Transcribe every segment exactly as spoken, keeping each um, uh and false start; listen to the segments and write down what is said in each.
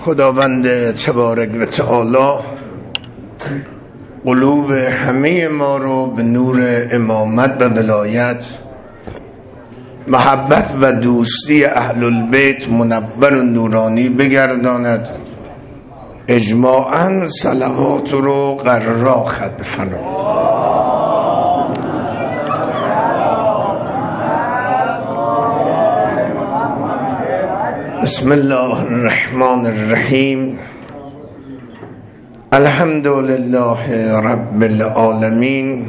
خداوند تبارک و تعالی قلوب همه ما رو به نور امامت و ولایت، محبت و دوستی اهل البیت منور و نورانی بگرداند. اجماعاً صلوات رو قرار خط بفرمایید. بسم الله الرحمن الرحیم. الحمد لله رب العالمین.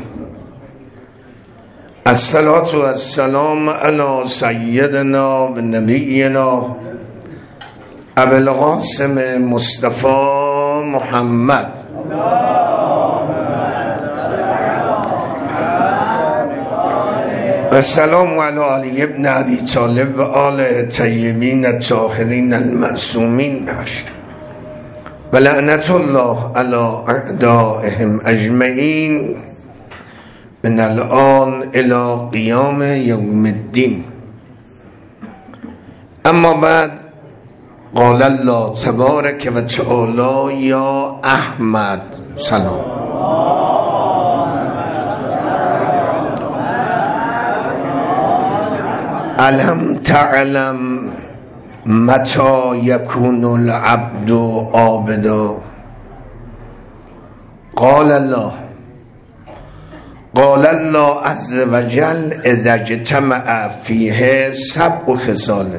الصلاة والسلام علی سیدنا و نبینا ابی القاسم مصطفی محمد و سلام علی علی ابن ابی طالب و آل طیبین الطاهرین المعصومین و لعنت الله علی اعدائهم اجمعین من الان الی قیام یوم الدین. اما بعد، قال الله تبارک و تعالی یا احمد سلام. الم تعلم متى یکون العبد عابدا. قال الله قال الله عز وجل اذا اجتمع فیه سبع خصال.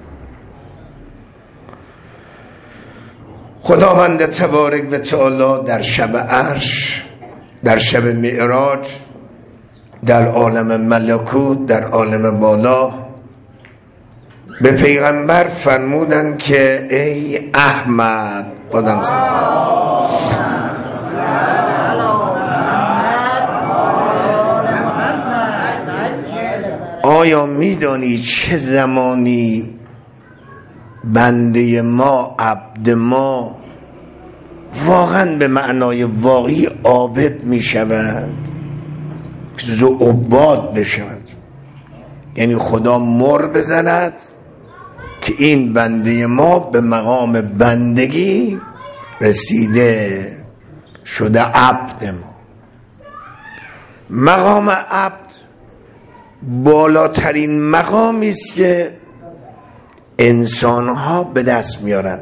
خداوند تبارک و تعالی در شب عرش، در شب معراج، در عالم ملکوت، در عالم بالا به پیغمبر فرمودن که ای احمد، بادم آیا میدانی چه زمانی بنده ما، عبد ما واقعا به معنای واقعی عابد می شود، ذوعباد بشود؟ یعنی خدا مر بزند که این بنده ما به مقام بندگی رسیده، شده عبد ما. مقام عبد بالاترین مقامی است که انسان‌ها به دست میارن.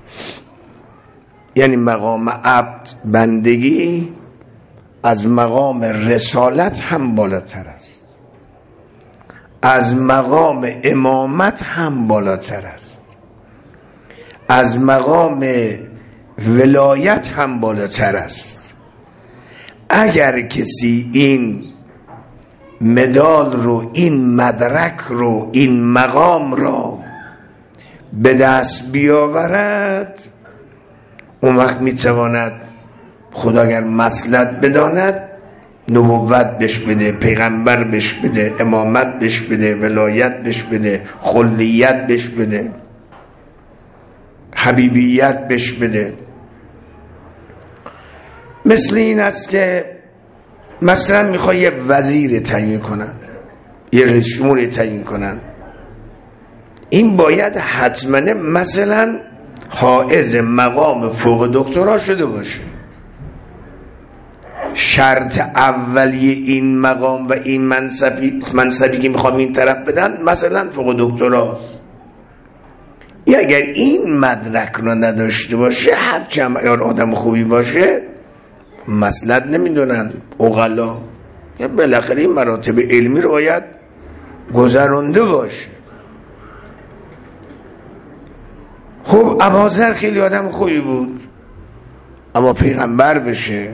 یعنی مقام عبد، بندگی، از مقام رسالت هم بالاتر است، از مقام امامت هم بالاتر است، از مقام ولایت هم بالاتر است. اگر کسی این مدال رو، این مدرک رو، این مقام رو به دست بیاورد، اون وقت میتواند خدا اگر مصلحت بداند نبوت بش بده، پیغمبر بش بده، امامت بش بده، ولایت بش بده، خلیت بش بده، حبیبیت بش بده. مثل این است که مثلا میخوای یه وزیر تعیین کنن، یه رئیس جمهور تعیین کنن، این باید حتما مثلا حائز مقام فوق دکترا شده باشه. شرط اولی این مقام و این منصبی منصبی که میخوام این طرف بدن مثلا فوق دکتراست. یا اگر این مدرک رو نداشته باشه، هرچند اگر آدم خوبی باشه، مصلحت نمیدونن عقلا، یا بالاخره این مراتب علمی رو باید گذرانده باشه. خب ابوذر خیلی آدم خوبی بود، اما پیغمبر بشه.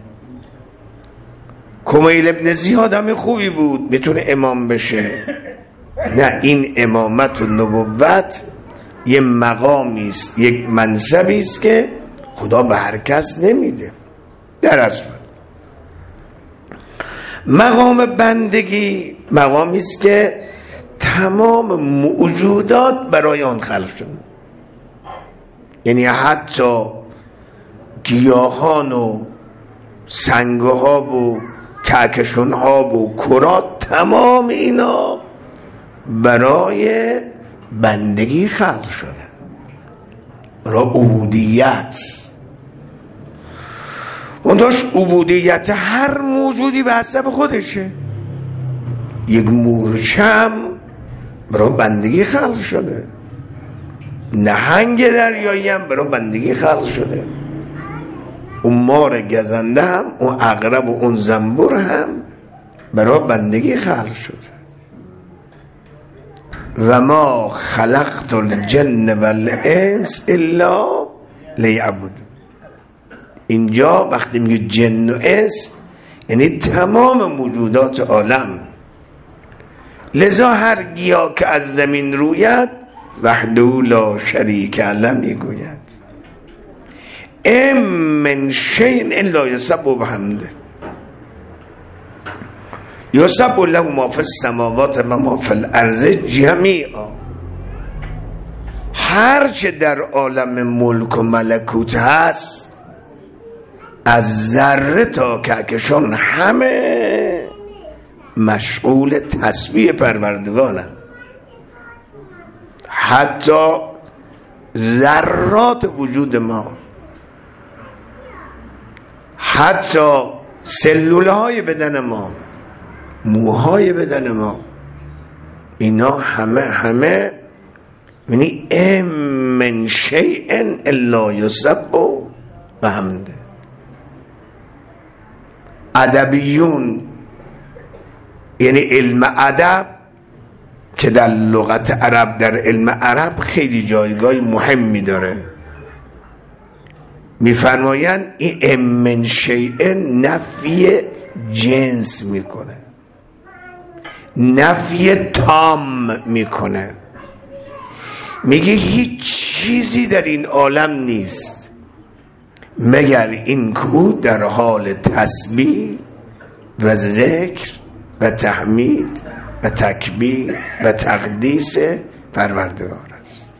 کمیل ابن زیاد آدم خوبی بود، میتونه امام بشه. نه، این امامت و نبوت یه مقامی است، یک منصبی است که خدا به هر کس نمیده. در اصل مقام بندگی مقامی است که تمام موجودات برای آن خلق شده. یعنی حتی گیاهان و سنگها و کهکشان‌ها و کرات، تمام اینا برای بندگی خلق شده. برای عبودیت. اون داشت عبودیت هر موجودی به حسب خودشه. یک مورچم برای بندگی خلق شده، نهنگ دریایی هم برای بندگی خلق شده، اون مار گزنده هم، اون عقرب و اون زنبور هم برای بندگی خلق شده. و ما خلقت الجن والانس الا لیعبدون. اینجا وقتی میگه جن و انس یعنی تمام موجودات عالم. لذا هر گیاه که از زمین روید وحده لا شریک له میگوید ام من شیء الا یسبح بحمده یسبح له ما فی السماوات و ما فی الارض جمیعا. هر چه در عالم ملک و ملکوت هست از ذره تا کهکشان همه مشغول تسبیح پروردگارن. حتی ذرات وجود ما، حتی سلوله های بدن ما، موهای بدن ما، اینا همه همه یعنی ام من شیء الا یسبح بحمده. ادبیون یعنی علم ادب که در لغت عرب، در علم عرب خیلی جایگاه مهمی داره. میفرمایند این ام من شیء نفی جنس میکنه، نفی تام میکنه. میگه هیچ چیزی در این عالم نیست مگر این کو در حال تسبیح و ذکر و تحمید و تکبیر و تقدیس پروردگار است.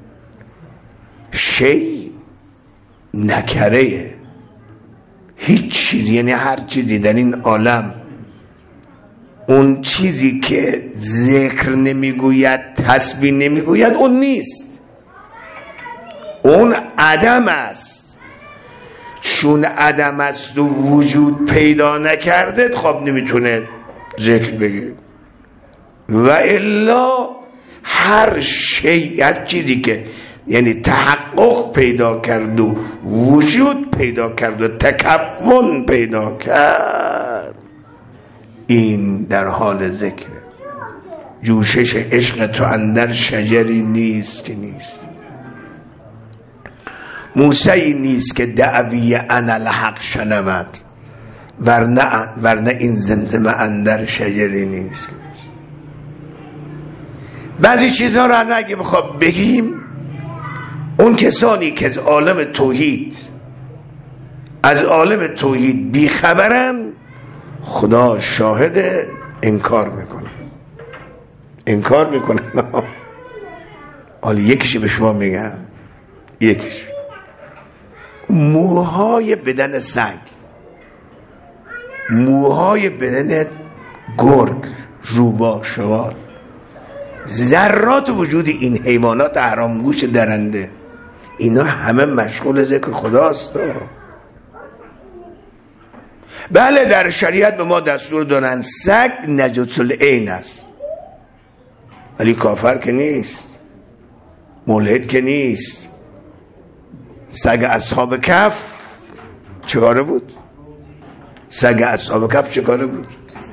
شی نکره، هیچ چیزی، یعنی هر چیزی در این عالم اون چیزی که ذکر نمیگوید، تسبیح نمیگوید، اون نیست، اون عدم است. چون عدم است و وجود پیدا نکرده خب نمیتونه ذکر بگه. و الا هر شیء، هر چیزی که یعنی تحقق پیدا کرد و وجود پیدا کرد و تکون پیدا کرد، این در حال ذکر. جوشش عشق تو اندر شجری نیست که نیست، موسی نیست که دعوی انا الحق شنود، ورنه ورنه این زمزمه اندر شجری نیست. بعضی چیزها رو اگه بخواب بگیم، اون کسانی که از عالم توحید از عالم توحید بیخبرن، خدا شاهد انکار میکنه انکار میکنه حالا یکیش به شما میگم، یکیش موهای بدن سگ، موهای بدن گرگ، روباه، شغال، ذرات وجود این حیوانات حرامگوش درنده، اینا همه مشغول ذکر خداست. بله در شریعت به ما دستور دارن سگ نجس العین است، ولی کافر که نیست، ملحد که نیست. سگ اصحاب کف چه کاره بود؟ سگ اصحاب کف چه کاره بود؟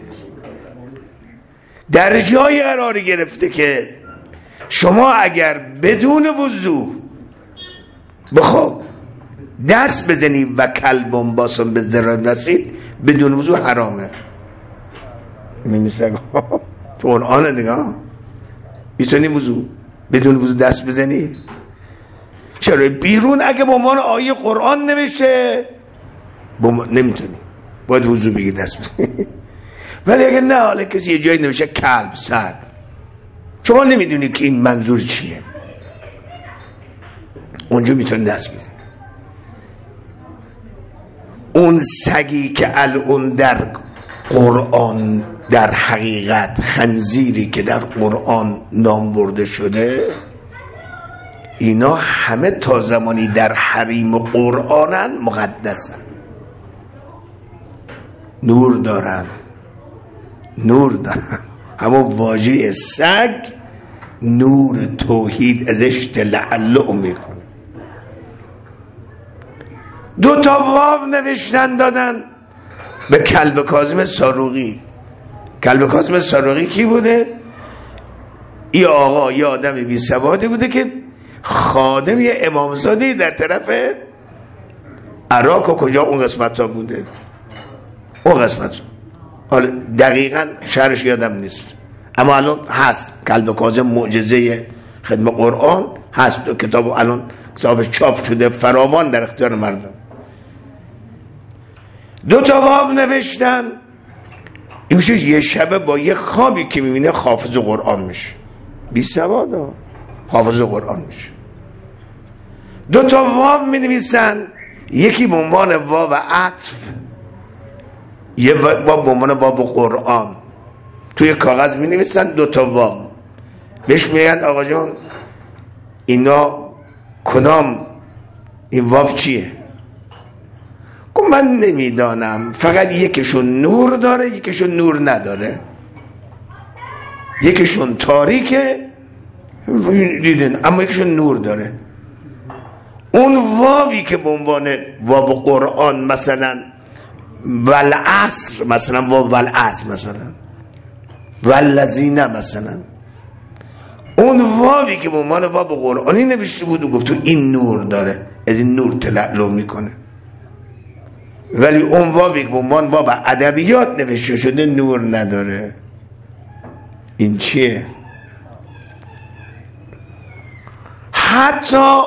در جای قرار گرفته که شما اگر بدون وضو بخواب دست بزنی و کلبون باسم به ذرات رسید، بدون وضو حرامه. میمی سگ تو قرآنه دیگه، میتونی وضو بدون وضو دست بزنی؟ چرا بیرون اگه به عنوان آیه قرآن نمیشه بم... نمیتونی، باید وضو بگی دست بزنی. ولی اگه نه، حالا کسی یه جایی نمیشه کلب، سگ، شما نمیدونی که این منظور چیه، اونجا میتونی دست بزنی. اون سگی که الان در قرآن در حقیقت خنزیری که در قرآن نام برده شده، اینا همه تا زمانی در حریم قرآنن مقدسن، نور دارن، نور دارن. همون واژه سگ نور توحید ازش تلعلع میکنه. دو تا واو نوشتن دادن به کلب کاظم ساروغی. کلب کاظم ساروغی کی بوده؟ ای آقا یه آدم بی سوادی بوده که خادم یه امامزاده در طرف عراق و کجا اون قسمت ها بوده، اون قسمت ها. حالا دقیقا شهرش یادم نیست، اما الان هست کلب کاظم معجزه خدمت قرآن هست، و کتاب الان کتاب چاپ شده فراوان در اختیار مردم. دو تا باب نوشتن، این میشه یه شبه با یه خوابی که میبینه حافظ قرآن میشه، بی سواد ها حافظ قرآن میشه. دو تا واو می نویسن، یکی به عنوان واو عطف، یه واو به عنوان واو قرآن. توی کاغذ می نویسن دو تا واو، بهش میگن آقا جان اینا کدام این واو چیه؟ گفت من نمیدانم، فقط یکیشون نور داره یکیشون نور نداره، یکیشون تاریکه دیدن اما یکیشون نور داره. اون واوی که به عنوان واو قرآن مثلا والعصر، مثلا واو والعصر، مثلا والذین، مثلا اون واوی که به عنوان واو قرآنی نوشته بود و گفت این نور داره، از این نور تلعلع میکنه. ولی اون واوی که به عنوان واو ادبیات نوشته شده نور نداره. این چیه؟ حتی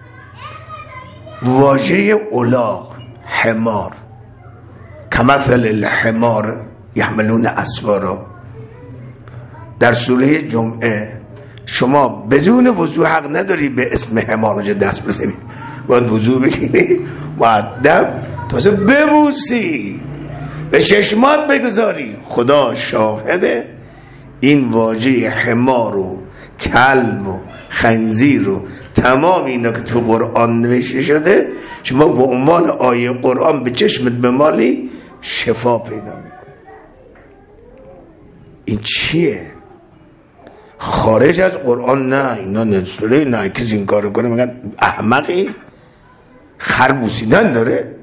واژه اولاغ، حمار، کمثل الحمار یحملون اسفارا، در سوره جمعه شما بدون وضو حق نداری به اسم حمار اونجا دست بزنی، باید وضو بگیری، مؤدب تازه ببوسی، به چشمات بگذاری. خدا شاهده این واژه حمار و کلب و خنزیر و تمام اینا که تو قرآن نوشته شده، شما به عنوان آیه قرآن به چشمت بمالی شفا پیدا میکنه. این چیه؟ خارج از قرآن نه، اینا نسله نه، کسی این کارو کنه میگن احمقی. خر بوسیدن داره؟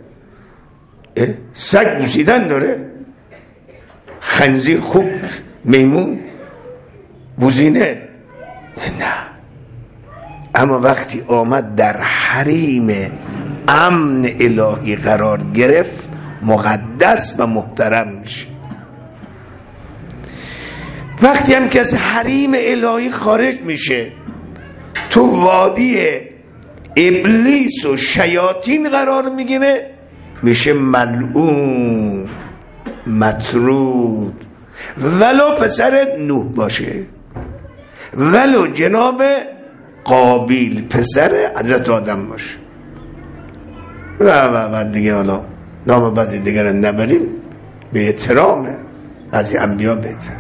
سگ بوسیدن داره؟ خنزیر خوب، میمون بوزینه؟ نه. اما وقتی آمد در حریم امن الهی قرار گرفت مقدس و محترم میشه. وقتی هم که از حریم الهی خارج میشه تو وادی ابلیس و شیاطین قرار میگیره، میشه ملعون، مطرود، ولو پسر نوح باشه، ولو جناب قابیل پسر حضرت آدم باشه. و و و دیگه حالا نام بعضی دیگر رو نبریم، به احترام از انبیا بهتر.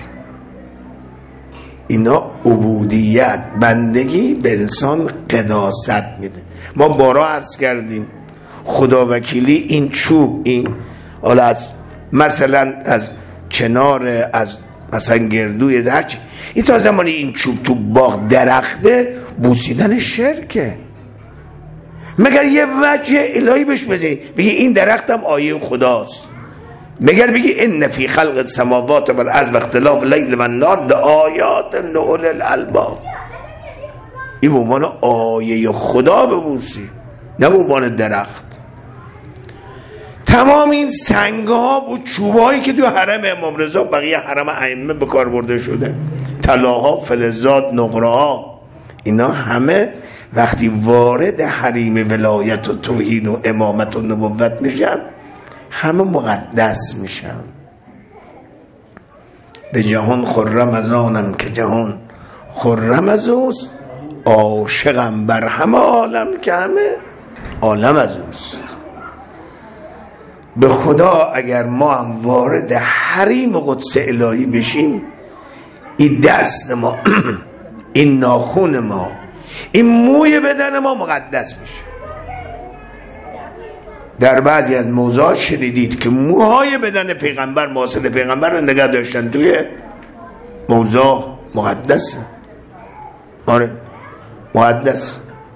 اینا عبودیت، بندگی به انسان قداست میده. ما بارا عرض کردیم خدا وکیلی این چوب، این حالا از مثلا از چنار، از مثلا گردوی، هرچی، این تا زمانی این چوب تو باغ درخته بوسیدن شرکه. مگر یه وجه الهی بهش بزنی بگی این درختم آیه خداست، مگر بگی ان فی خلق السماوات والارض واختلاف اللیل والنهار لآیات لأولی الالباب، این به عنوان آیه خدا ببوسی، نه به عنوان درخت. تمام این سنگ‌ها و چوب‌هایی که تو حرم امام رضا بقیه حرم ائمه به کار برده شده، طلاها، فلزات، نقره‌ها، اینا همه وقتی وارد حریم ولایت و توحید و امامت و نبوت میشن همه مقدس میشن. به جهان خرم از آنم که جهان خرم از اوست، عاشقم بر همه عالم که همه عالم از اوست. به خدا اگر ما هم وارد حریم قدس الهی بشیم، این دست ما، این ناخون ما، این موی بدن ما مقدس میشه. در بعضی از موضوع شنیدید که موهای بدن پیغمبر معاصر پیغمبر رو نگه داشتن توی موضوع مقدس. آره مقدس.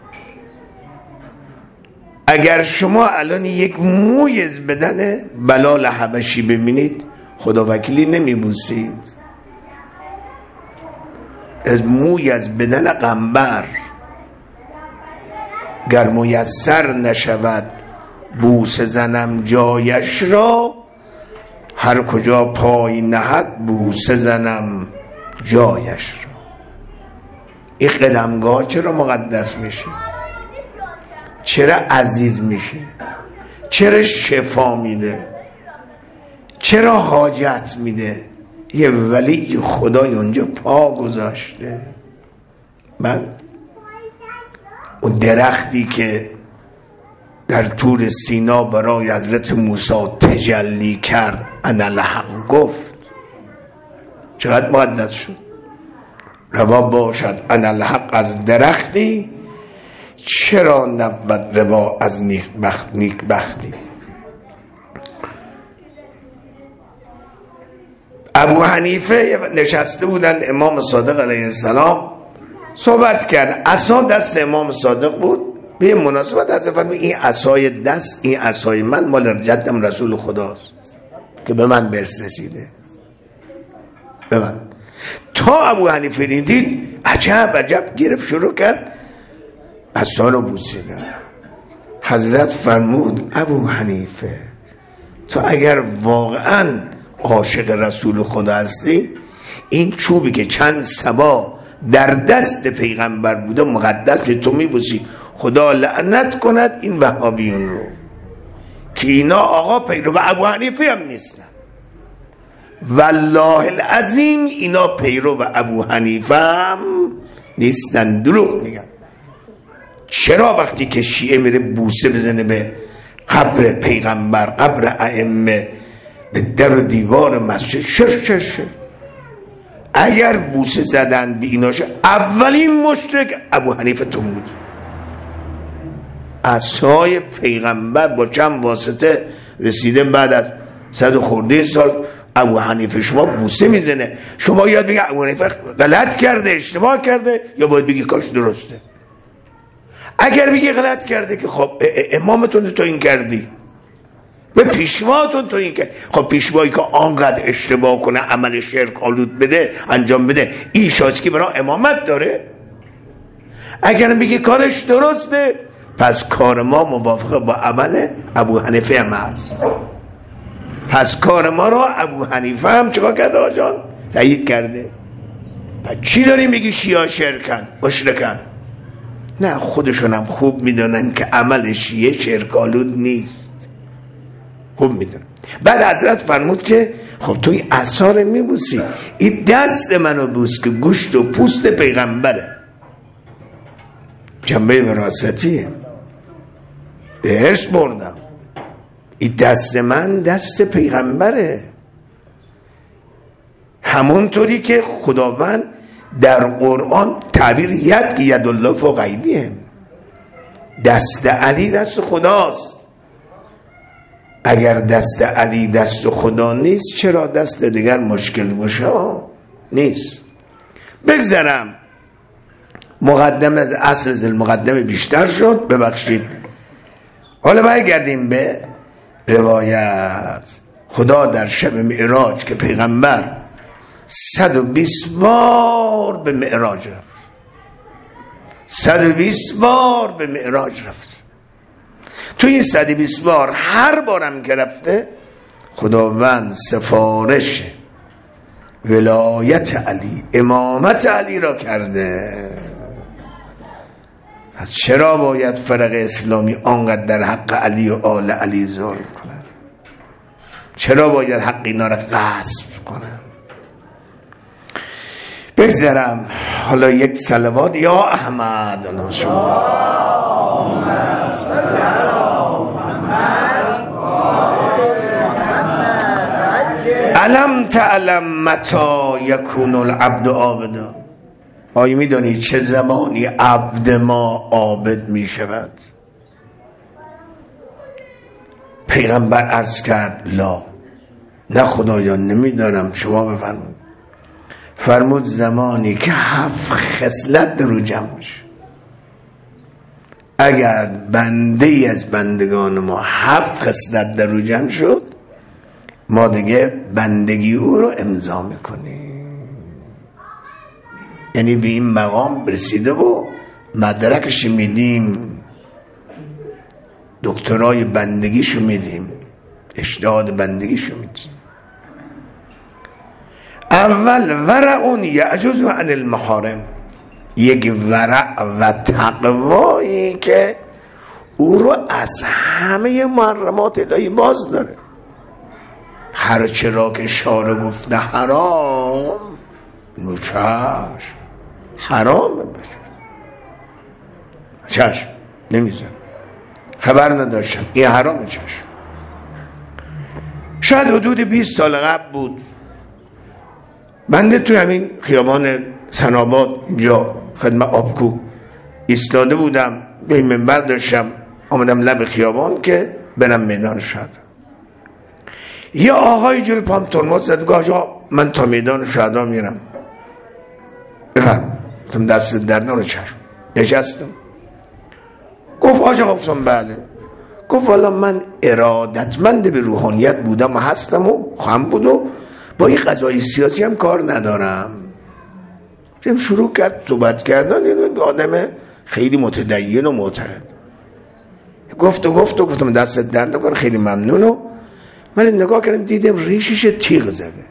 اگر شما الان یک موی از بدن بلال حبشی ببینید خدا وکیلی نمیبوسید. از موی از بدن پیغمبر گر میسر نشود بوسه زنم جایش را، هر کجا پای نهد بوسه زنم جایش را. این قدمگاه چرا مقدس میشه؟ چرا عزیز میشه؟ چرا شفا میده؟ چرا حاجت میده؟ یه ولی خدای اونجا پا گذاشته. من اون درختی که در طور سینا برای حضرت موسی تجلی کرد انا الحق گفت، چقدر مقدس شد. روا باشد انا الحق از درختی، چرا نبود روا از نیک بخت نیک بختی. ابو حنیفه نشسته بودند، امام صادق علیه السلام صحبت کرد. عصا دست امام صادق بود. به مناسبت از فرمود این عصای دست، این عصای من مال جدم رسول خداست که به من برسیده، به من. تا ابو حنیفه دید عجب عجب گرفت شروع کرد عصا رو بوسیدن. حضرت فرمود ابو حنیفه تو اگر واقعا عاشق رسول خدا هستی، این چوبی که چند صبا در دست پیغمبر بوده مقدس که تو میبوسی. خدا لعنت کند این وهابیون رو که اینا آقا پیرو ابو حنیفه هم نیستن. والله العظیم اینا پیرو ابو حنیفه هم نیستن. دروغ میگن. چرا وقتی که شیعه میره بوسه بزنه به قبر پیغمبر، قبر ائمه، به در و دیوار مسجد، شر شر شر اگر بوسه زدن به ایناش اولین مشرک ابو حنیفه تو بود. عصای پیغمبر با چند واسطه رسیده بعد از صد خورده سال ابو حنیفه شما بوسه میزنه. شما یاد بگید ابو حنیفه غلط کرده، اشتباه کرده، یا باید بگی کاش درسته. اگر بگی غلط کرده که خب امامتون تو این کردی، به پیشواتون تو این کرد. خب پیشوایی که آنقدر اشتباه کنه، عمل شرک آلود بده، انجام بده، این شاید که برای امامت داره. اگر بگی کارش درسته، پس کار ما موافقه با عمل ابو حنیفه هم هست. پس کار ما را ابو حنیفه هم چکار کرده آجان؟ تایید کرده. پس چی داریم بگی شیعه شرکن، مشرکن؟ نه، خودشون هم خوب میدونن که عمل شیعه شرک آلود نیست. خوب میدونن. بعد حضرت فرمود که خب توی عصا رو میبوسی، این دست منو بوس که گوشت و پوست پیغمبره. جنبه وراثتیه. به ارث بردم. این دست من دست پیغمبره. همونطوری که خداوند در قرآن تعبیر ید که ید الله فوق ایدیهم، دست علی دست خداست. اگر دست علی دست خدا نیست، چرا دست دیگر مشکل گشا نیست؟ بگذرم مقدمه از اصل زل مقدمه بیشتر شد، ببخشید. حالا برگردیم به روایت. خدا در شب معراج که پیغمبر صد و بیست بار به معراج رفت، صد و بیست بار به معراج رفت. تو این صد و بیست بار هر بارم که رفته خداوند سفارش ولایت علی، امامت علی را کرده. پس چرا باید فرق اسلامی آنقدر در حق علی و آل علی ظلم کنند؟ چرا باید حق اینا را غصب کنند؟ بگذرم حالا یک صلوات یا احمد علم تعلم متى یکون العبد عابدا. آیا میدانی چه زمانی عبد ما عابد می شود؟ پیغمبر عرض کرد لا، نه خدایان نمیدانم، شما بفرمایید. فرمود زمانی که هفت خصلت رو جمع میشه. اگر بنده ای از بندگان ما هفت خصلت در رو جمع شد، ما دیگه بندگی او رو امضا میکنیم. یعنی به این مقام برسیده و مدرکش میدیم، دکترای بندگیشو میدیم، اشتهاد بندگیشو میدیم. اول ورعون یعجز عن المحارم، یک ورع و تقوایی که او رو از همه محرمات الهی باز داره. هر چرا که شارع گفته حرام، نوچش حرامه بشه، چشم نمیزن، خبر نداشتم این حرامه. چشم شاید حدود بیست سال قبل بود، بنده توی همین خیابان سناباد اینجا خدمت آبکو ایستاده بودم، به این منبر داشتم آمدم لب خیابان که برم میدان شهدا. یه آقای جلوی پام ترمز زد، گفت آقا من تا میدان شهدا میرم، بفرم. گفتم دست در نکنه. چشم. نشستم. گفت آقا، گفتم بله. گفت والا من ارادتمند به روحانیت بودم و هستم و خواهم بود و با این قضایی سیاسی هم کار ندارم. شروع کرد صحبت کردن، این آدم خیلی متدین و معتقد. گفت و گفت و گفتم دستت درد نکنه، خیلی ممنونم. من نگاه کردم دیدم ریشش تیغ زده،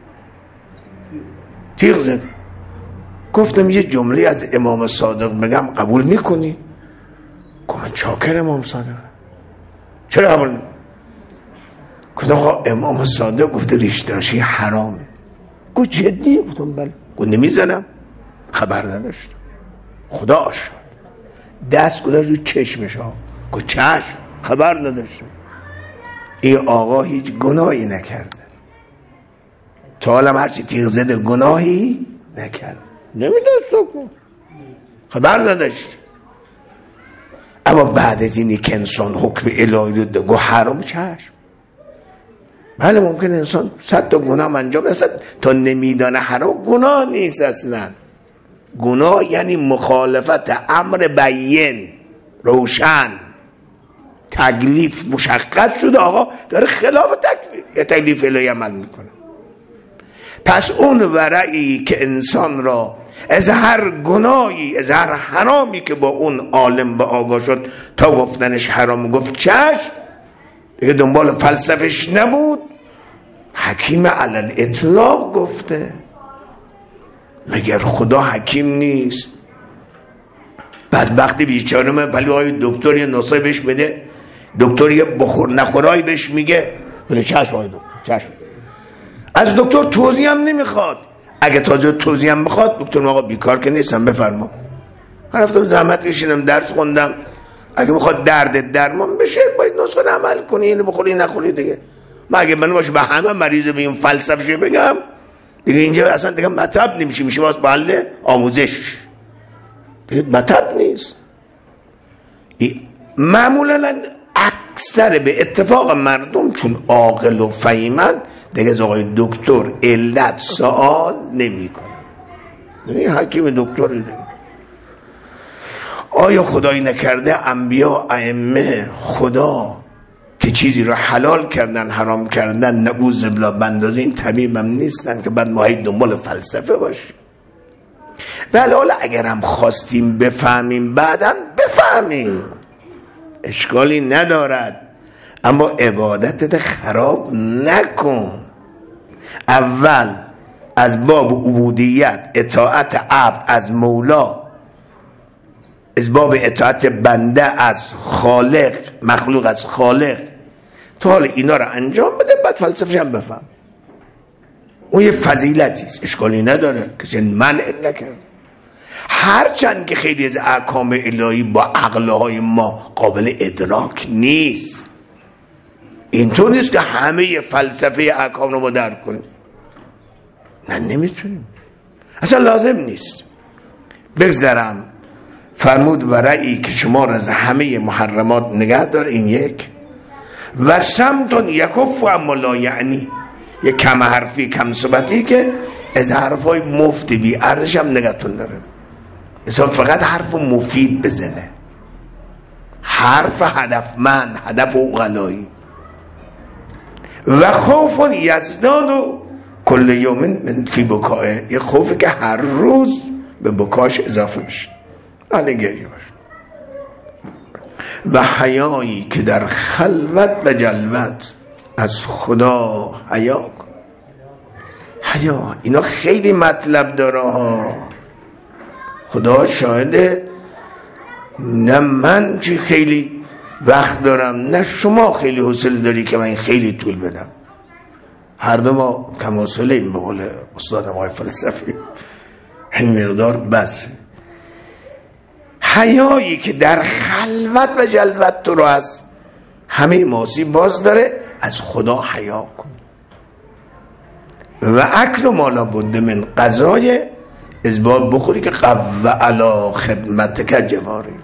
تیغ زده. گفتم یه جمله از امام صادق بگم قبول میکنی؟ گفت من چاکر امام صادق. چرا قبول نکنی؟ گفتم آقا امام صادق گفته ریش درشی حرامه. گفت جدیه؟ گفتم بله. گفت نمیزنم. خبر نداشتم. خدا آشد دست گذاشت رو چشمش ها. گفت چشم، خبر نداشتم. این آقا هیچ گناهی نکرده، تا حالا هرچی تیغ زده گناهی نکرده، نمیدونست، خبر نداشت. اما بعد از اینی که انسان حکم الهی رو ده گو حرام، چشم بله ممکن انسان صد تا گناه انجام بده، تا نمیدانه حرام گناه نیست اصلا. گناه یعنی مخالفت امر بیین روشن، تکلیف مشخص شده، آقا داره خلاف تکلیف تکلیف الهی عمل میکنه. پس اون ورعی که انسان را از هر گناهی، از هر حرامی که با اون عالم به آگاه شد تا گفتنش حرام گفت چشم، دیگه دنبال فلسفش نبود، حکیم علل اطلاق گفته. مگر خدا حکیم نیست؟ بدبختی بیچاره من پلی های دکتر یه نسخه بهش بده، دکتر یه بخور نخورایی بهش میگه، ولی چشم های دکتر، چشم. از دکتر توضیح هم نمیخواد. اگه تازه توضیح هم بخواد، دکتر آقا بیکار که نیستم، بفرما. من رفتم زحمت کشیدم، درس خوندم، اگه بخواد درد درمان بشه باید نسخه عمل کنی، اینو بخوری نخوری دیگه. ما اگه من باشه به همه مریض به این فلسفه بگم دیگه اینجا اصلا دیگه مطلب نمیشه، میشه واسه محل آموزش، دیگه مطلب نیست. معمولا اکثر به اتفاق مردم چون عاقل و فهیمند دیگه از آقای دکتر علت سوال نمی کنن، دیگه حکیم دکتر دیگه. آیا خدایی نکرده انبیا ائمه خدا که چیزی رو حلال کردن حرام کردن نعوذ بالله بندازه این طبیب هم نیستن که بعد ما هی دنبال فلسفه باشیم؟ بله حالا اگر هم خواستیم بفهمیم بعداً بفهمیم، اشکالی ندارد، اما عبادتت خراب نکن. اول از باب عبودیت، اطاعت عبد از مولا، از باب اطاعت بنده از خالق، مخلوق از خالق، تو حال اینا رو انجام بده، بعد فلسفه هم بفهم. اون یه فضیلتی است، اشکالی نداره، کسی منع نکرد. هرچند که خیلی از احکام الهی با عقلهای ما قابل ادراک نیست، اینطور نیست که همه فلسفه احکام رو ما درک کنیم، نه نمیتونیم، اصلا لازم نیست. بگذرم. فرمود ورعی که شما را از همه محرمات نگه دار، این یک. و سمتون یکف و اما لا یعنی، یک کم حرفی کم صحبتی که از حرفای مفت بی ارزش هم نگهتون داره. انسان فقط حرف مفید بزنه، حرف هدفمند، هدف عقلایی. و خوف یزداد و کل یوم من فی بکائه، یه خوفی که هر روز به بکاش اضافه بشه، حالا گریه باشه. و حیایی که در خلوت و جلوت از خدا حیا کن. حیا اینا خیلی مطلب داره ها. خدا شاهده، نه من چی خیلی وقت دارم، نه شما خیلی حوصله داری که من خیلی طول بدم. هر دو ما کم حوصله ایم، به قول استاد آقای فلسفی، این مقدار بس. حیایی که در خلوت و جلوت تو رو از همه معاصی باز داره، از خدا حیا کن. و اکل مالا بده من قضای از باب بخوری که قو علا خدمتک جواری،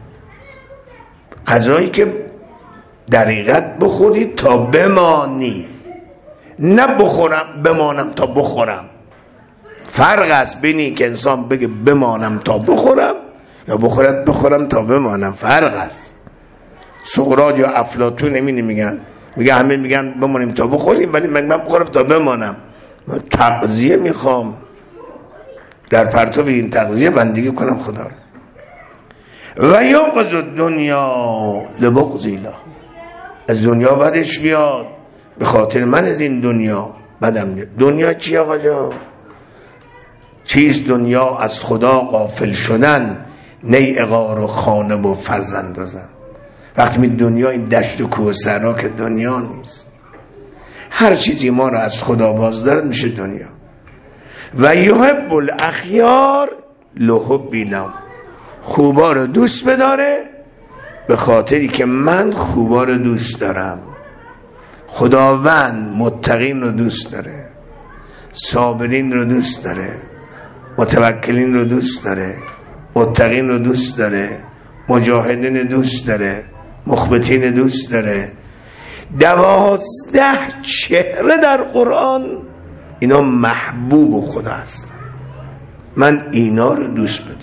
قضایی که دقیقت بخوری تا بمانی، نه بخورم بمانم تا بخورم. فرق است بین این که انسان بگه بمانم تا بخورم یا بخورد بخورم تا بمانم، فرق است. سقراط یا افلاطون نمی میگن، میگه همه میگن بمانیم تا بخوریم، ولی من بخورم تا بمانم. من تغذیه میخوام، در پرتو این تغذیه بندگی کنم خدا رو. و یا قض دنیا لبغضی له، از دنیا بدش بیاد به خاطر من از این دنیا بدم بیاد. دنیا چی آقا جان؟ چیست دنیا؟ از خدا غافل شدن، نی اغار و خانه و فرزند دازن. وقتی می دنیا این دشت و کوه صحرا که دنیا نیست، هر چیزی ما رو از خدا باز دارد میشه دنیا. و یحب الاخیار لحبی لهم، خوبا رو دوست بداره به خاطری که من خوبا رو دوست دارم. خداوند متقین رو دوست داره، صابرین رو دوست داره، متوکلین رو دوست داره، متقین رو دوست داره، مجاهدین دوست داره، مخبتین دوست داره. دوازده چهره در قرآن اینا محبوب خدا هستن، من اینا رو دوست بدارم.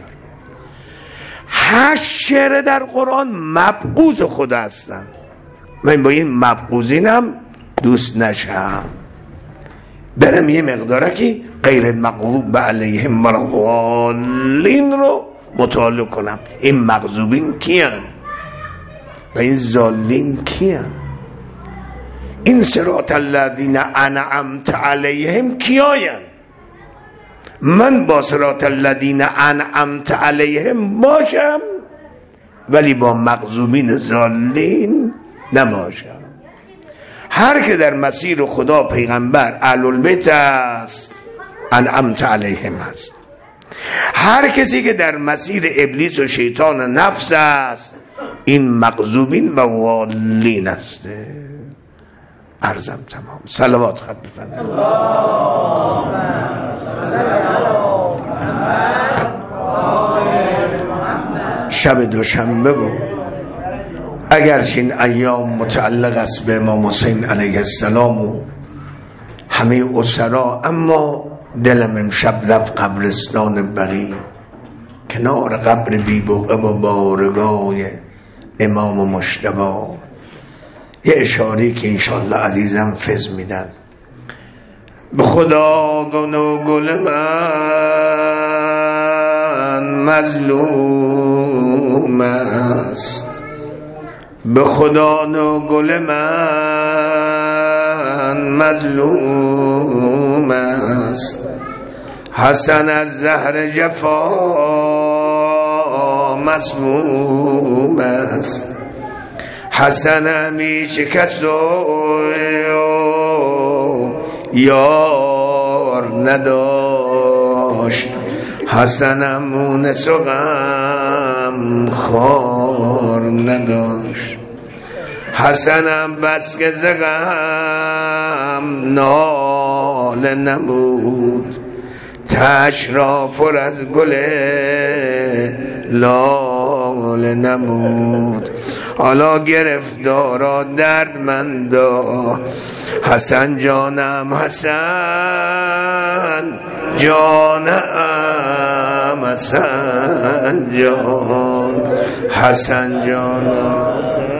هشت چهره در قرآن مبغوض خدا هستن، من با این مبغوضینم دوست نشم. برم یه مقدارکی غیر مغضوب علیهم ولا الضالین رو مطالعه کنم. این مغضوبین کیان و این ضالین کیان؟ این صراط الذین انعمت علیهم کیاین؟ من با صراط الذین انعمت علیهم باشم ولی با مغضوبین ضالین نباشم. هر که در مسیر خدا پیغمبر اهل البیت است انعمت علیهم است. هر کسی که در مسیر ابلیس و شیطان و نفس است این مغضوبین و ضالین است. عرضم تمام. صلوات خط بفرمایید. اللهم صل علی محمد. شب دوشنبه بود، اگرچه این ایام متعلق است به امام حسین علیه السلام و همه اسرا، اما دلم امشب رفت قبرستان بقیع، کنار قبر بی بقعه و بارگاه امام مجتبی. یه اشاری که انشالله عزیزم فز میدن. به خدا گناه گل من مظلوم است، به خدا نو گل من مظلوم است. حسن از زهر جفا مسموم است. حسن همیشه کسو یار نداشت، حسن مونس و غم خار نداشت. حسنم بس که ز غم ناله نمود، تش را پر از گل لاله نمود. حالا گرفتارا دردمندا حسن جانم حسن جانم حسن جان حسن جانم